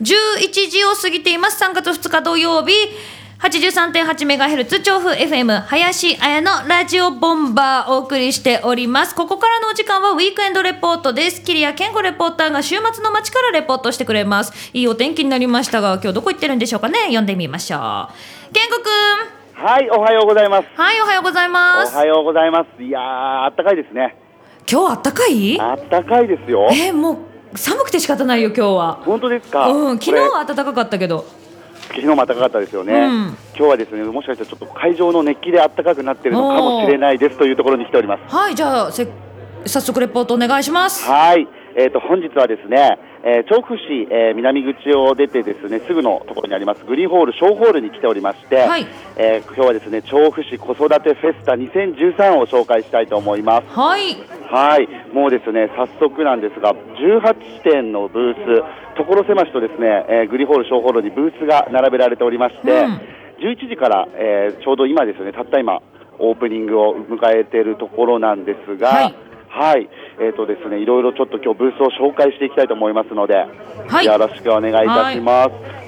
11時を過ぎています。3月2日土曜日、83.8MHz 調布 FM 林彩のラジオボンバーお送りしております。ここからのお時間はウィークエンドレポートです。桐谷健吾レポーターが週末の街からレポートしてくれます。いいお天気になりましたが、今日どこ行ってるんでしょうかね。読んでみましょう。健吾くん。 はい、おはようございます。 はい、おはようございます。 おはようございます。いやー、あったかいですね。 今日あったかい？ あったかいですよ。 もう寒くて仕方ないよ今日は。 本当ですか？ 昨日は暖かかったけど。 昨日も暖かかったですよね、今日はですね、もしかしたらちょっと会場の熱気で暖かくなっているのかもしれないですというところに来ております。 はい、じゃあ早速レポートお願いします。 はい、本日はですね、調布市、南口を出てですね、すぐのところにありますグリーンホール小ホールに来ておりまして、はい、今日はですね、調布市子育てフェスタ2013を紹介したいと思います。 はい、 はい、もうですね、早速なんですが、18点のブース、所狭しとですね、グリーンホール小ホールにブースが並べられておりまして、11時から、ちょうど今ですね、たった今オープニングを迎えているところなんですが、はい、ですね、いろいろちょっと今日ブースを紹介していきたいと思いますので、はい、よろしくお願いいたします。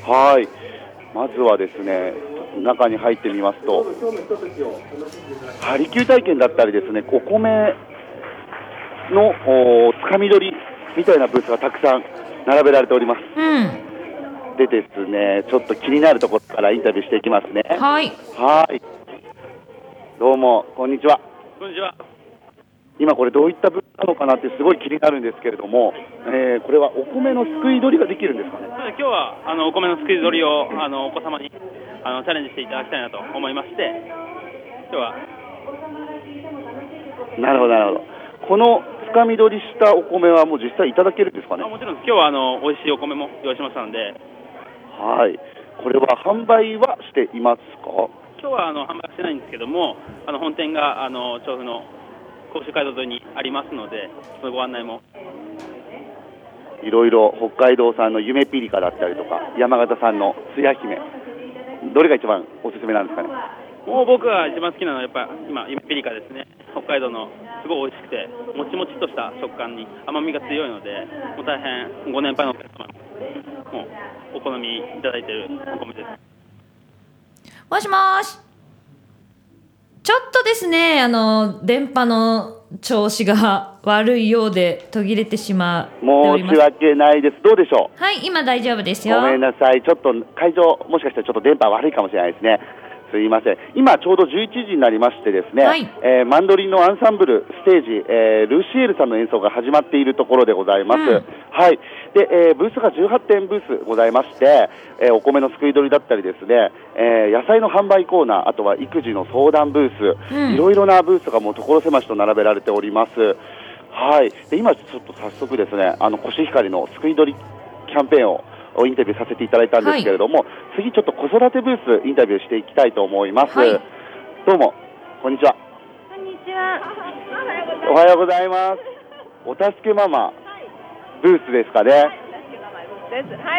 はい、まずはですね、中に入ってみますと、ハリキュー体験だったりですね、お米のつかみ取りみたいなブースがたくさん並べられております。でですね、ちょっと気になるところからインタビューしていきますね。 はい。 はい。どうもこんにちは。 こんにちは。 今これどういったブースなのかなってすごい気になるんですけれども、これはお米のすくい取りができるんですかね。 今日はお米のすくい取りをお子様にチャレンジしていただきたいなと思いまして、今日は。 なるほどなるほど。このつかみ取りしたお米はもう実際いただけるんですかね。 もちろん今日は美味しいお米も用意しましたので。 はい。これは販売はしていますか？ 今日は販売してないんですけども、本店が調布の甲州街道沿いにありますので、そのご案内も。 いろいろ北海道産のゆめピリカだったりとか、山形産のつや姫、どれが一番おすすめなんですかね。 もう僕が一番好きなのはやっぱ今ゆめピリカですね。北海道のすごい美味しくてもちもちっとした食感に甘みが強いので、もう大変ご年配のお客様もうお好みいただいているお米です。 もしもし、ちょっとですね、電波の調子が悪いようで途切れてしまっております。 申し訳ないです。どうでしょう。 はい、今大丈夫ですよ。 ごめんなさい、ちょっと会場もしかしたらちょっと電波悪いかもしれないですね。すいません。今ちょうど11時になりましてですね、はい、マンドリンのアンサンブルステージ、ルシエルさんの演奏が始まっているところでございます。はい。で、ブースが18点ブースございまして、お米のすくい取りだったりですね、野菜の販売コーナー、あとは育児の相談ブース、いろいろなブースがもう所狭しと並べられております。はい。で、今ちょっと早速ですね、コシヒカリのすくい取りキャンペーンをインタビューさせていただいたんですけれども、はい、次ちょっと子育てブースインタビューしていきたいと思います。はい、どうもこんにちは。 こんにちは。 おはようございます。お助けママブースですかね。はい。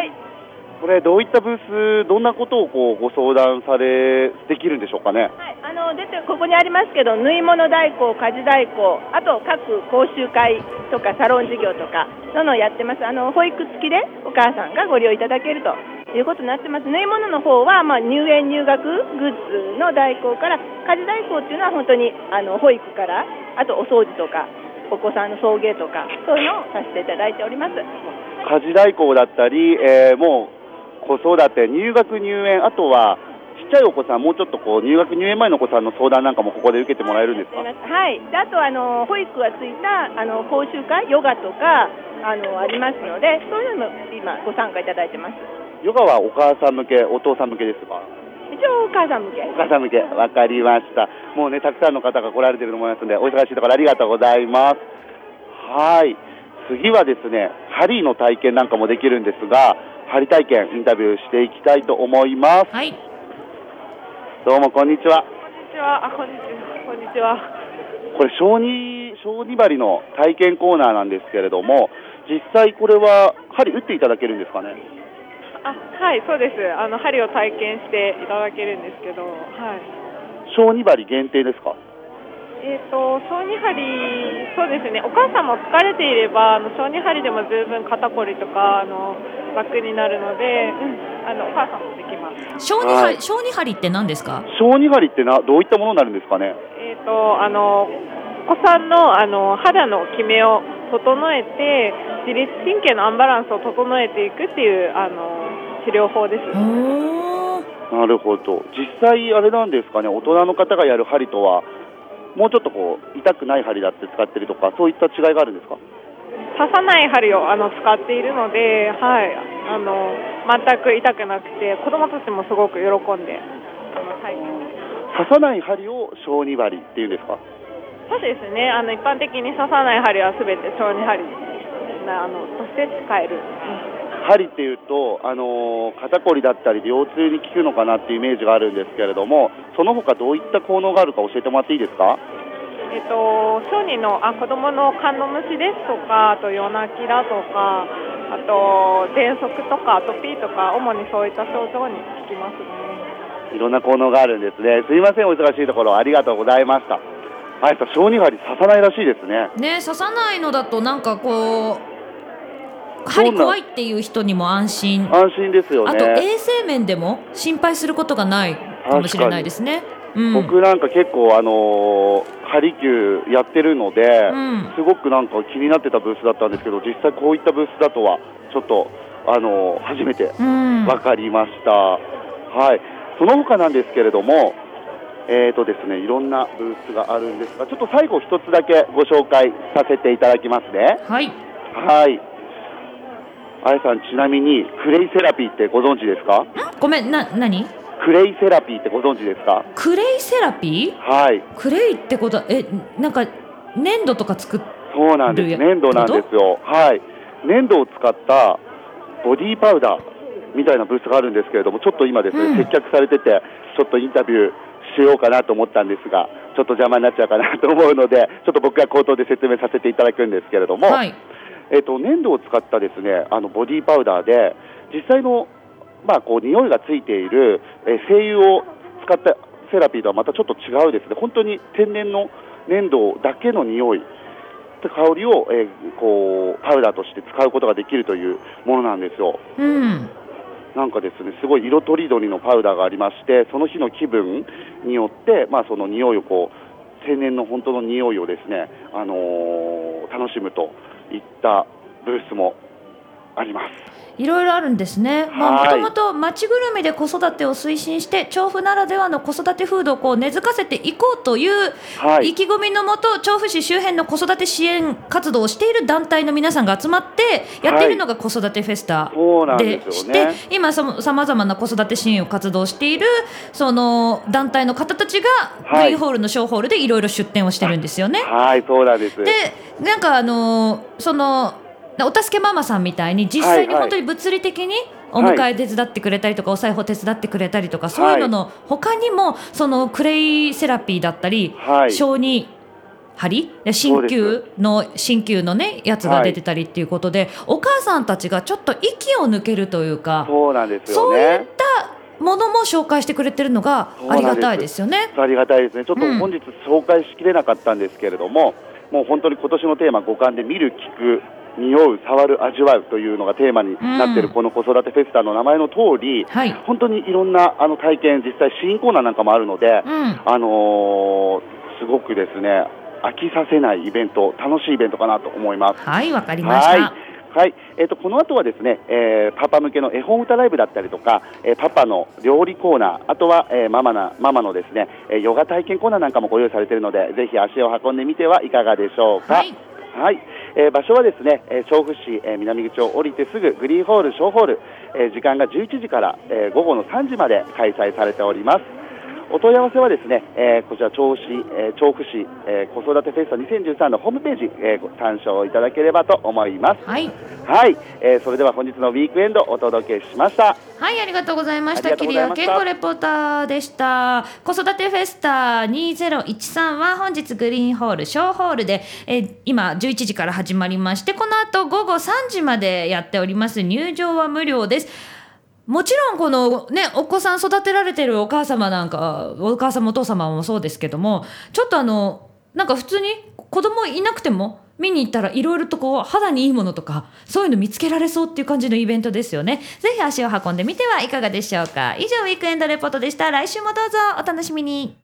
これどういったブース、どんなことをご相談されできるんでしょうかね。 はい、出てここにありますけど、縫い物代行、家事代行、あと各講習会とかサロン事業とかのやってます。保育付きでお母さんがご利用いただけるということになってます。縫い物の方は入園入学グッズの代行から、家事代行っていうのは本当に保育から、あとお掃除とかお子さんの送迎とかそういうのをさせていただいております。 家事代行だったり、もう子育て、入学入園、あとはちっちゃいお子さん、もうちょっと入学入園前のお子さんの相談なんかもここで受けてもらえるんですか。 はい。で、あと保育がついた講習会、ヨガとかありますので、そういうのも今ご参加いただいてます。 ヨガはお母さん向け、お父さん向けですか。 一応お母さん向け。 お母さん向け、わかりました。もうね、たくさんの方が来られていると思いますので、お忙しいところありがとうございます。はい。次はですね、針の体験なんかもできるんですが、針体験インタビューしていきたいと思います。 はい。 どうもこんにちは。 こんにちは。こんにちは。 これ小児針の体験コーナーなんですけれども、実際これは針打っていただけるんですかね。 はい、そうです。針を体験していただけるんですけど、はい。 小児針限定ですか。 小児針、そうですね、お母さんも疲れていれば小児針でも十分肩こりとか楽になるので、お母さんもできます。 小児針って何ですか？ 小児針ってどういったものになるんですかね？ お子さんの肌のキメを整えて自律神経のアンバランスを整えていくっていう治療法です。 なるほど。実際あれなんですかね、大人の方がやる針とはもうちょっと痛くない針だって使ってるとか、そういった違いがあるんですか？ 刺さない針を使っているので、はい、全く痛くなくて子どもたちもすごく喜んで体験。 刺さない針を小児針っていうんですか？ そうですね、一般的に刺さない針はすべて小児針として使える。 針っていうと、肩こりだったり腰痛に効くのかなっていうイメージがあるんですけれども、その他どういった効能があるか教えてもらっていいですか？ 小児の子どものカンノムシですとか、あと夜泣きだとか、あと喘息とかアトピーとか、主にそういった症状に効きますね。 いろんな効能があるんですね。すいません、お忙しいところありがとうございました。あやさん、小児針刺さないらしいですね。 ね、刺さないのだとなんか針怖いっていう人にも安心ですよね。 あと衛生面でも心配することがないかもしれないですね。 僕なんか結構針灸やってるので、すごくなんか気になってたブースだったんですけど、実際こういったブースだとはちょっと初めて分かりました。はい。その他なんですけれども、ですね、いろんなブースがあるんですが、ちょっと最後一つだけご紹介させていただきますね。 はい。 はい。あやさん、ちなみにクレイセラピーってご存知ですか？ ごめん、何？ クレイセラピーってご存知ですか？ クレイセラピー？ はい。 クレイってことはなんか粘土とか作ってる？ そうなんです。粘土なんですよ。はい。粘土を使ったボディーパウダーみたいなブースがあるんですけれども、ちょっと今ですね、接客されててちょっとインタビューしようかなと思ったんですが、ちょっと邪魔になっちゃうかなと思うので、ちょっと僕が口頭で説明させていただくんですけれども、 はい。 粘土を使ったですね、ボディーパウダーで実際の匂いがついている、精油を使ったセラピーとはまたちょっと違うですね、本当に天然の粘土だけの匂い香りを、パウダーとして使うことができるというものなんですよ。なんかですね、すごい色とりどりのパウダーがありまして、その日の気分によって、その匂いを天然の本当の匂いをですね、楽しむといったブースもあります。 いろいろあるんですね。もともと町ぐるみで子育てを推進して、調布ならではの子育て風土を根付かせていこうという意気込みのもと、調布市周辺の子育て支援活動をしている団体の皆さんが集まってやっているのが子育てフェスタでして、今さまざまな子育て支援を活動しているその団体の方たちがグリーンホールのショーホールでいろいろ出展をしてるんですよね。 はい、そうなんです。 で、なんかそのお助けママさんみたいに実際に本当に物理的にお迎え手伝ってくれたりとか、お裁縫手伝ってくれたりとか、そういうのの他にもそのクレイセラピーだったり、小児針鍼灸のねやつが出てたりっていうことで、お母さんたちがちょっと息を抜けるというか、 そうなんですよね。 そういったものも紹介してくれてるのがありがたいですよね。 ありがたいですね。ちょっと本日紹介しきれなかったんですけれども、もう本当に今年のテーマ五感で見る、聞く、匂う、触る、味わうというのがテーマになっているこの子育てフェスタの名前の通り、本当にいろんな体験、実際試飲コーナーなんかもあるので、すごくですね、飽きさせないイベント、楽しいイベントかなと思います。 はい、わかりました。 はい、この後はですね、パパ向けの絵本歌ライブだったりとか、パパの料理コーナー、あとは、ママのですね、ヨガ体験コーナーなんかもご用意されているので、ぜひ足を運んでみてはいかがでしょうか。はい、場所はですね、調布市、南口を降りてすぐグリーンホール小ホール、時間が11時から、午後の3時まで開催されております。お問い合わせはですね、こちら調布市、子育てフェスタ2013のホームページ、参照いただければと思います。はい、それでは本日のウィークエンドお届けしました。 はい、ありがとうございました。桐谷健吾レポーターでした。子育てフェスタ2013は本日グリーンホール小ホールで、今11時から始まりまして、この後午後3時までやっております。入場は無料です。もちろんこのね、お子さん育てられてるお母様なんか、お母様お父様もそうですけども、ちょっとなんか普通に子供いなくても見に行ったらいろいろとこう肌にいいものとかそういうの見つけられそうっていう感じのイベントですよね。ぜひ足を運んでみてはいかがでしょうか。以上ウィークエンドレポートでした。来週もどうぞお楽しみに。